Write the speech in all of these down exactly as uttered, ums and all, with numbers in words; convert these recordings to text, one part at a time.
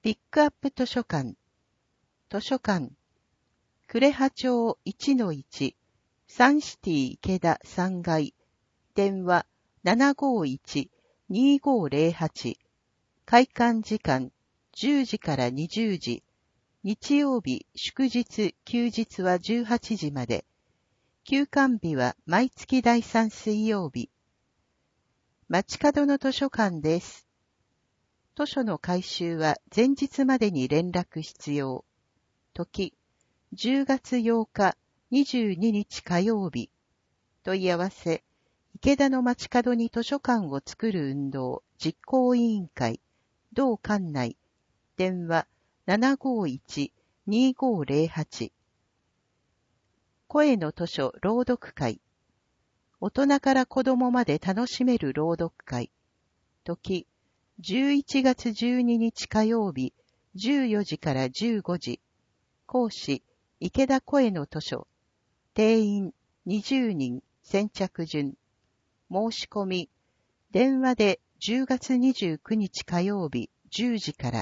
ピックアップ図書館、図書館、呉羽町 いちのいち、サンシティ池田さんがい、電話 ななごいち にごぜろはち、開館時間じゅうじからにじゅうじ、日曜日、祝日、休日はじゅうはちじまで、休館日は毎月第さん水曜日。街角の図書館です。図書の回収は前日までに連絡必要。時、じゅうがつようか、にじゅうににち火曜日。問い合わせ、池田の街角に図書館を作る運動実行委員会、同館内、電話 ななごいち にごぜろはち。声の図書朗読会。大人から子供まで楽しめる朗読会。時、じゅういちがつじゅうににち火曜日、じゅうよじからじゅうごじ。講師、池田声の図書。定員にじゅうにん、先着順。申し込み、電話でじゅうがつにじゅうくにち火曜日じゅうじから。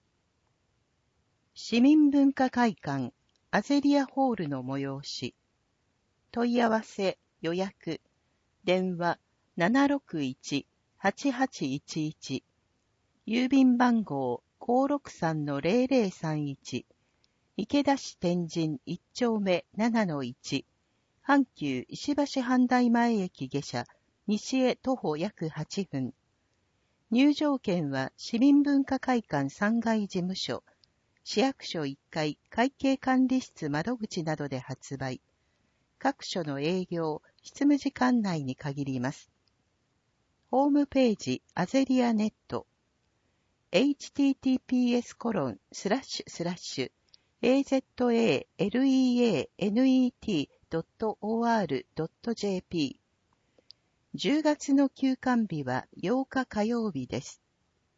市民文化会館、アゼリアホールの催し。問い合わせ、予約。電話 ななろくいち はちはちいちいち。郵便番号 ごろくさんのぜろぜろさんいち。池田市天神いち丁目 ななのいち。阪急石橋阪大前駅下車、西へ徒歩約はちふん。入場券は市民文化会館さんがい事務所、市役所いっかい会計管理室窓口などで発売。各所の営業、執務時間内に限ります。ホームページ、アゼリアネット。エイチティーティーピーエスコロンスラッシュスラッシュエーゼットエーエルイーエーエヌイーティードットオーアールドットジェーピー。じゅうがつの休館日はようか火曜日です。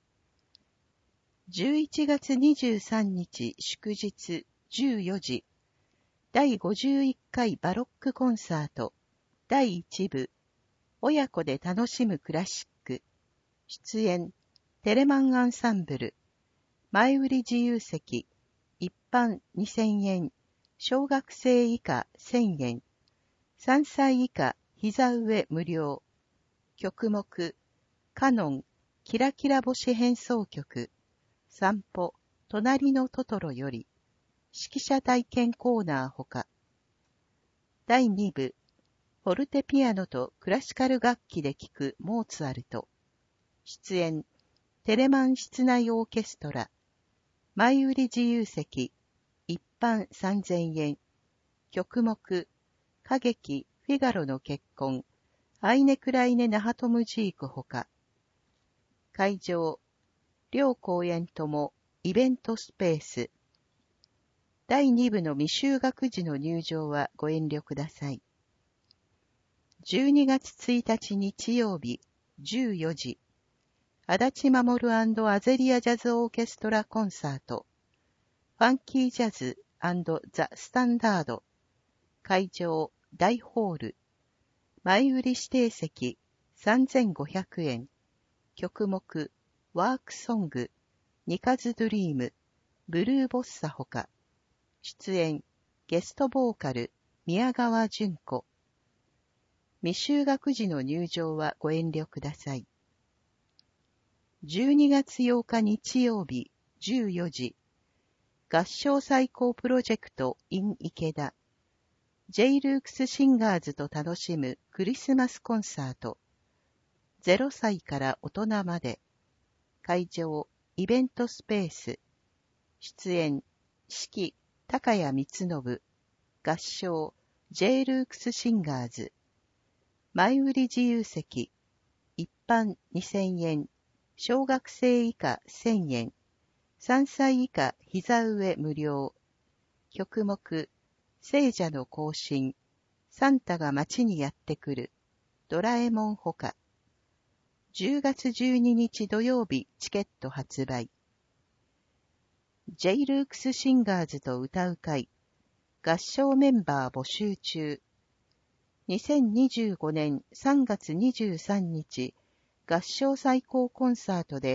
じゅういちがつにじゅうさんにち祝日じゅうよじ。だいごじゅういっかいバロックコンサート。だいいちぶ。親子で楽しむクラシック。出演。テレマンアンサンブル。前売り自由席。一般にせんえん。小学生以下せんえん。さんさい以下膝上無料。曲目。カノン。キラキラ星変奏曲。散歩。隣のトトロより。指揮者体験コーナーほか。だいにぶ。フォルテピアノとクラシカル楽器で聴くモーツァルト。出演。テレマン室内オーケストラ。前売り自由席。一般さんぜんえん。曲目。歌劇フィガロの結婚。アイネクライネナハトムジークほか。会場。両公演ともイベントスペース。だいにぶの未就学児の入場はご遠慮ください。じゅうにがつついたち日曜日じゅうよじ。足立守&アゼリアジャズオーケストラコンサート。ファンキージャズ&ザ・スタンダード。会場、大ホール。前売り指定席、さんぜんごひゃくえん。曲目、ワークソング、ニカズドリーム、ブルーボッサほか。出演、ゲストボーカル、宮川純子。未就学児の入場はご遠慮ください。じゅうにがつようか日曜日じゅうよじ。合唱最高プロジェクト in 池田。J. ルークスシンガーズと楽しむクリスマスコンサート。ゼロさいから大人まで。会場、イベントスペース。出演、指揮、高谷光信。合唱、J. ルークスシンガーズ。前売り自由席。一般にせんえん。小学生以下せんえん。さんさい以下膝上無料。曲目、聖者の行進。サンタが街にやってくる。ドラえもんほか。じゅうがつじゅうににち土曜日チケット発売。J. ルークスシンガーズと歌う会。合唱メンバー募集中。にせんにじゅうごねんさんがつにじゅうさんにち合唱最高コンサートで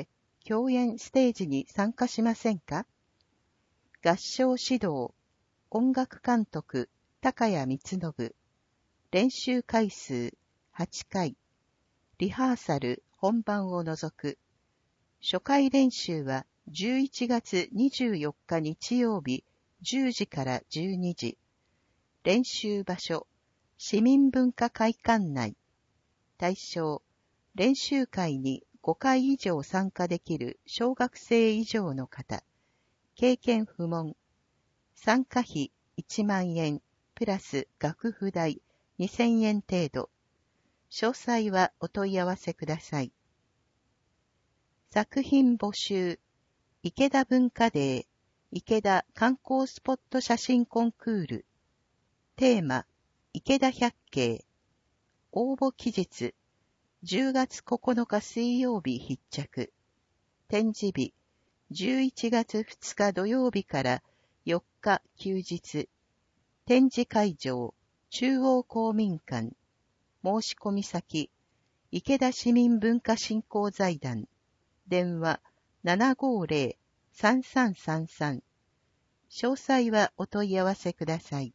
共演ステージに参加しませんか？合唱指導、音楽監督、高谷光信。練習回数はちかい。リハーサル、本番を除く。初回練習はじゅういちがつにじゅうよっか日曜日じゅうじからじゅうにじ。練習場所、市民文化会館内。対象、練習会にごかい以上参加できる小学生以上の方。経験不問。参加費いちまんえん、プラス楽譜代にせんえん程度。詳細はお問い合わせください。作品募集。池田文化デー、池田観光スポット写真コンクール。テーマ、池田百景。応募期日、じゅうがつここのか水曜日必着。展示日、じゅういちがつふつか土曜日からよっか休日。展示会場、中央公民館。申し込み先、池田市民文化振興財団。電話 ななごーぜろ さんさんさんさん。詳細はお問い合わせください。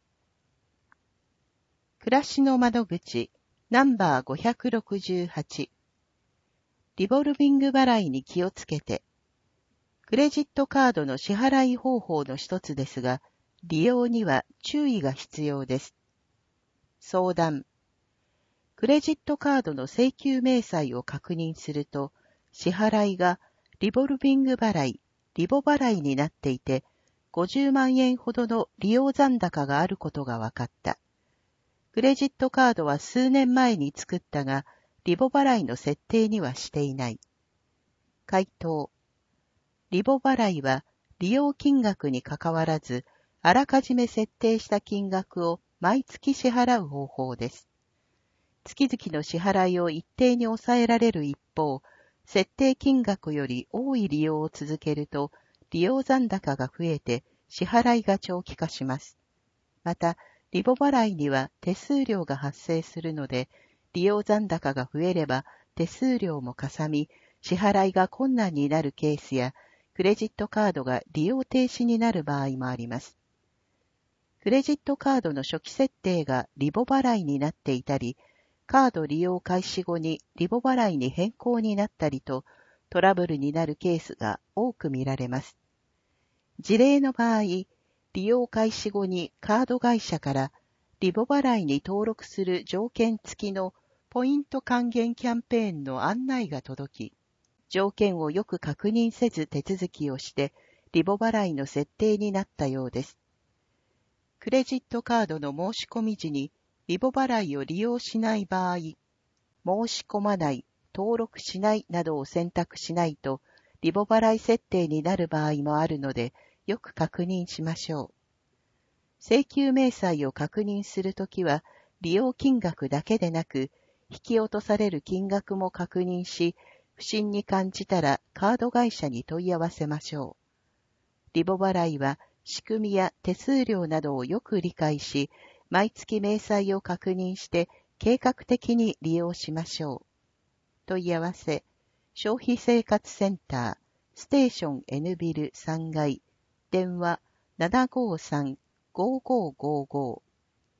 暮らしの窓口、ナンバーごひゃくろくじゅうはち。リボルビング払いに気をつけて。クレジットカードの支払い方法の一つですが、利用には注意が必要です。相談。クレジットカードの請求明細を確認すると、支払いがリボルビング払い、リボ払いになっていて、ごじゅうまんえんほどの利用残高があることが分かった。クレジットカードは数年前に作ったが、リボ払いの設定にはしていない。回答。リボ払いは利用金額にかかわらず、あらかじめ設定した金額を毎月支払う方法です。月々の支払いを一定に抑えられる一方、設定金額より多い利用を続けると、利用残高が増えて支払いが長期化します。また、リボ払いには手数料が発生するので、利用残高が増えれば手数料もかさみ、支払いが困難になるケースや、クレジットカードが利用停止になる場合もあります。クレジットカードの初期設定がリボ払いになっていたり、カード利用開始後にリボ払いに変更になったりと、トラブルになるケースが多く見られます。事例の場合、利用開始後にカード会社からリボ払いに登録する条件付きのポイント還元キャンペーンの案内が届き、条件をよく確認せず手続きをしてリボ払いの設定になったようです。クレジットカードの申し込み時にリボ払いを利用しない場合、申し込まない、登録しないなどを選択しないと、リボ払い設定になる場合もあるので、よく確認しましょう。請求明細を確認するときは、利用金額だけでなく、引き落とされる金額も確認し、不審に感じたらカード会社に問い合わせましょう。リボ払いは仕組みや手数料などをよく理解し、毎月明細を確認して計画的に利用しましょう。問い合わせ、消費生活センター、ステーション N ビルさんがい、電話 ななごーさん ごーごーごーごー。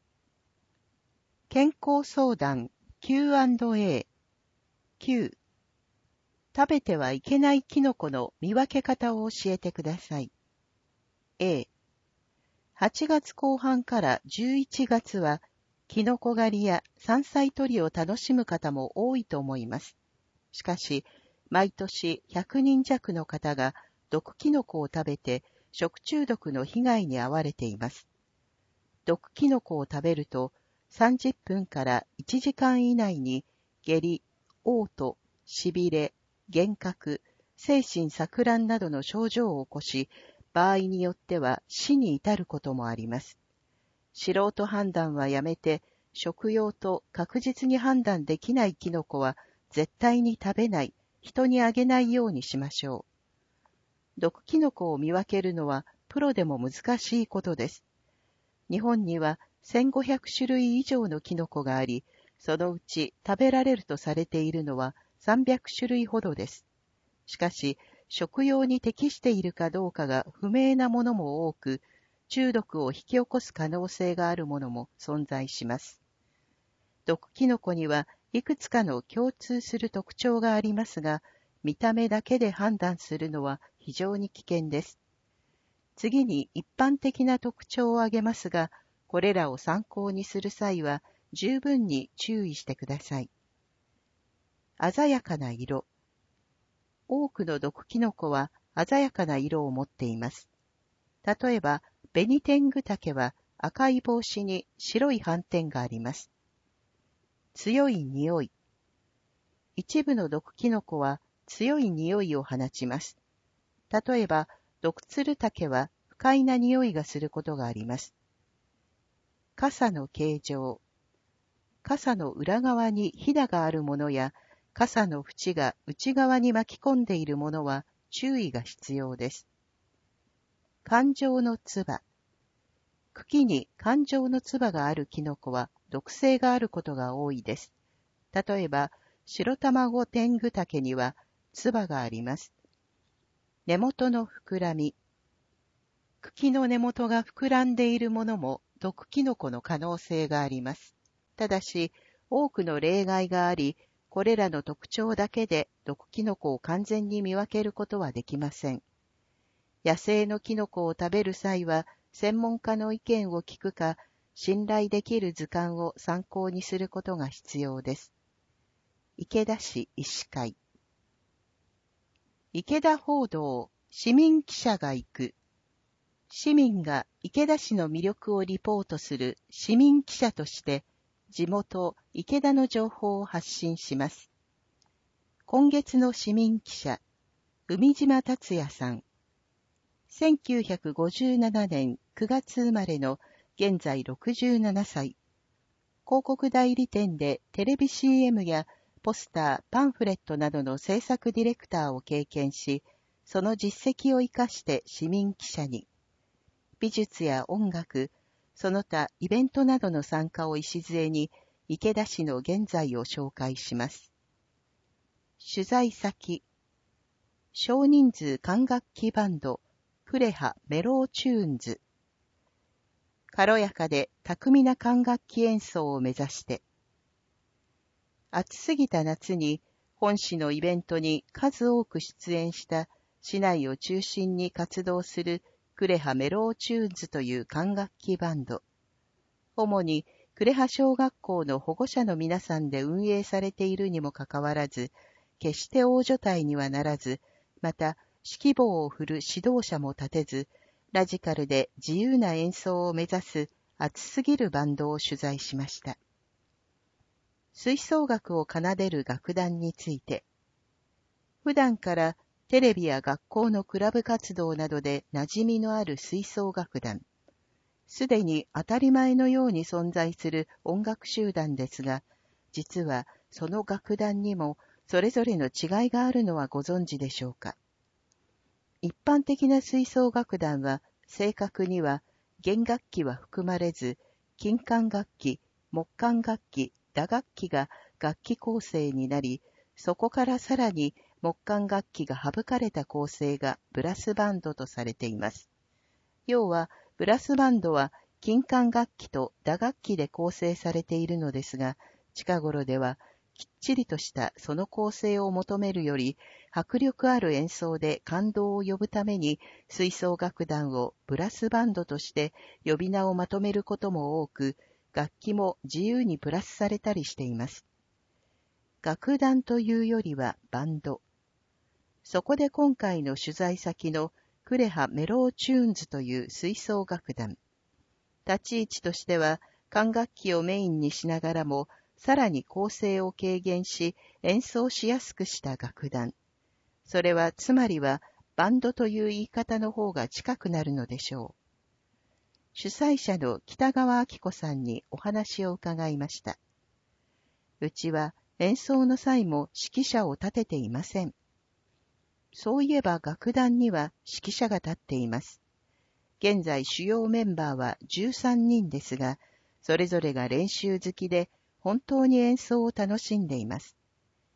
健康相談 キューアンドエー。きゅう. 食べてはいけないキノコの見分け方を教えてください。A、はちがつこう半からじゅういちがつは、キノコ狩りや山菜採りを楽しむ方も多いと思います。しかし、毎年ひゃくにん弱の方が毒キノコを食べて食中毒の被害に遭われています。毒キノコを食べると、さんじゅっぷんからいちじかん以内に下痢、嘔吐、しびれ、幻覚、精神錯乱などの症状を起こし、場合によっては死に至ることもあります。素人判断はやめて、食用と確実に判断できないキノコは絶対に食べない、人にあげないようにしましょう。毒キノコを見分けるのはプロでも難しいことです。日本にはせんごひゃくしゅるい以上のキノコがあり、そのうち食べられるとされているのはさんびゃくしゅるいほどです。しかし、 食用に適しているかどうかが不明なものも多く、中毒を引き起こす可能性があるものも存在します。毒キノコにはいくつかの共通する特徴がありますが、見た目だけで判断するのは非常に危険です。次に一般的な特徴を挙げますが、これらを参考にする際は十分に注意してください。鮮やかな色。多くの毒キノコは鮮やかな色を持っています。例えば、ベニテングタケは赤い帽子に白い斑点があります。強い匂い。一部の毒キノコは強い匂いを放ちます。例えば、毒ツルタケは不快な匂いがすることがあります。傘の形状。傘の裏側にひだがあるものや、傘の縁が内側に巻き込んでいるものは注意が必要です。環状の唾。茎に環状の唾があるキノコは毒性があることが多いです。例えば、白卵テングタケには唾があります。根元の膨らみ。茎の根元が膨らんでいるものも毒キノコの可能性があります。ただし、多くの例外があり、これらの特徴だけで毒キノコを完全に見分けることはできません。野生のキノコを食べる際は、専門家の意見を聞くか、信頼できる図鑑を参考にすることが必要です。池田市医師会。池田報道、市民記者が行く。市民が池田市の魅力をリポートする市民記者として、地元池田の情報を発信します。今月の市民記者、海島達也さん。せんきゅうひゃくごじゅうななねんくがつ生まれの現在ろくじゅうななさい。広告代理店でテレビ シーエム やポスター、パンフレットなどの制作ディレクターを経験し、その実績を生かして市民記者に、美術や音楽、その他イベントなどの参加を礎に、池田市の現在を紹介します。取材先、少人数管楽器バンド、クレハメローチューンズ。軽やかで巧みな管楽器演奏を目指して。暑すぎた夏に本市のイベントに数多く出演した市内を中心に活動するクレハメローチューンズという管楽器バンド。主にクレハ小学校の保護者の皆さんで運営されているにもかかわらず、決して大所帯にはならず、また指揮棒を振る指導者も立てず、ラジカルで自由な演奏を目指す熱すぎるバンドを取材しました。吹奏楽を奏でる楽団について、普段からテレビや学校のクラブ活動などで馴染みのある吹奏楽団、すでに当たり前のように存在する音楽集団ですが、実はその楽団にもそれぞれの違いがあるのはご存知でしょうか。一般的な吹奏楽団は正確には弦楽器は含まれず、金管楽器、木管楽器、打楽器が楽器構成になり、そこからさらに木管楽器が省かれた構成がブラスバンドとされています。要は、ブラスバンドは金管楽器と打楽器で構成されているのですが、近頃ではきっちりとしたその構成を求めるより、迫力ある演奏で感動を呼ぶために吹奏楽団をブラスバンドとして呼び名をまとめることも多く、楽器も自由にプラスされたりしています。楽団というよりはバンド。そこで今回の取材先のクレハメローチューンズという吹奏楽団。立ち位置としては管楽器をメインにしながらも、さらに構成を軽減し演奏しやすくした楽団。それはつまりはバンドという言い方の方が近くなるのでしょう。主催者の北川明子さんにお話を伺いました。うちは演奏の際も指揮者を立てていません。そういえば楽団には指揮者が立っています。現在主要メンバーはじゅうさんにんですが、それぞれが練習好きで本当に演奏を楽しんでいます。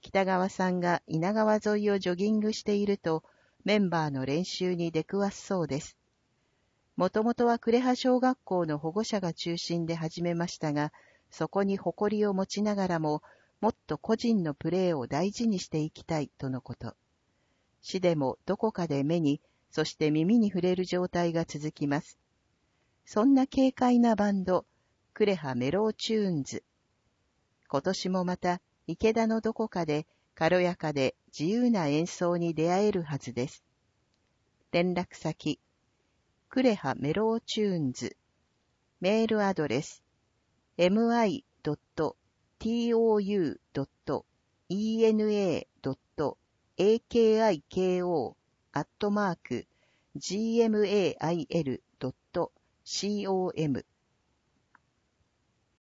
北川さんが稲川沿いをジョギングしていると、メンバーの練習に出くわすそうです。もともとは呉羽小学校の保護者が中心で始めましたが、そこに誇りを持ちながらも、もっと個人のプレーを大事にしていきたいとのこと。死でもどこかで目に、そして耳に触れる状態が続きます。そんな軽快なバンド、呉羽メローチューンズ。今年もまた、池田のどこかで軽やかで自由な演奏に出会えるはずです。連絡先、呉羽メローチューンズ。メールアドレス、エムアイドットトゥードットエナドットエーケーアイケーオー アットマーク ジーエムエーアイエル ドットコム